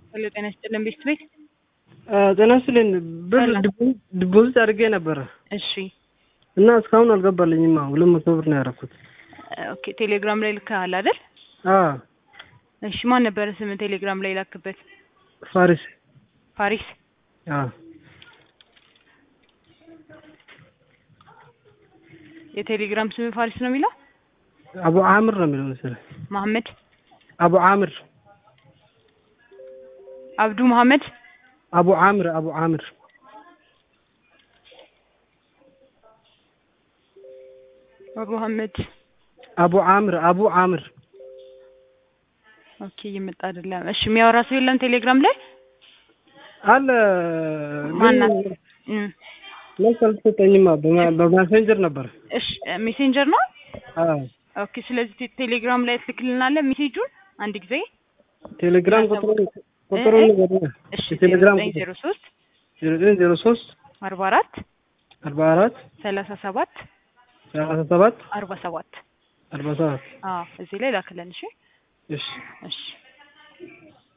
ሄሎ ጤና ይስጥልን ቤት ጤና ይስጥልን ብር ዲፖዚት አድርጌ ነበር። እሺ እና እስካሁን አልገባልኝም። 200 ብር ነው ያደረኩት። ኦኬ ቴሌግራም ላይ ልከሃል አይደል? አዎ። እሺ ማን ነበር ስም ቴሌግራም ላይ ላክበት? ፋሪስ። አዎ። የቴሌግራም ስም ፋሪስ ነው የሚለው? አቡ አምር ነው የሚለው መሰለኝ። መሐመድ አቡ አምር አብዱ መሐመድ አቡ አምር አቡ መሐመድ አቡ አምር ኦኬ ይመጣ አይደለም። እሺ የሚያወራ ሰው የለም ቴሌግራም ላይ አለ። ማናት? ለሰልተኝማ በሜሴንጀር ነበር። እሺ ሜሴንጀር ነው? አዎ። ኦኬ ስለዚህ ቴሌግራም ላይ ትልክልናለህ ሜሴጁን አንድ ጊዜ ቴሌግራም ቁጥሩን ንገረኝ። እሺ ቴሌግራም 03 0903 44 37 47 እዚህ ላይ ላክልን። እሺ እሺ እሺ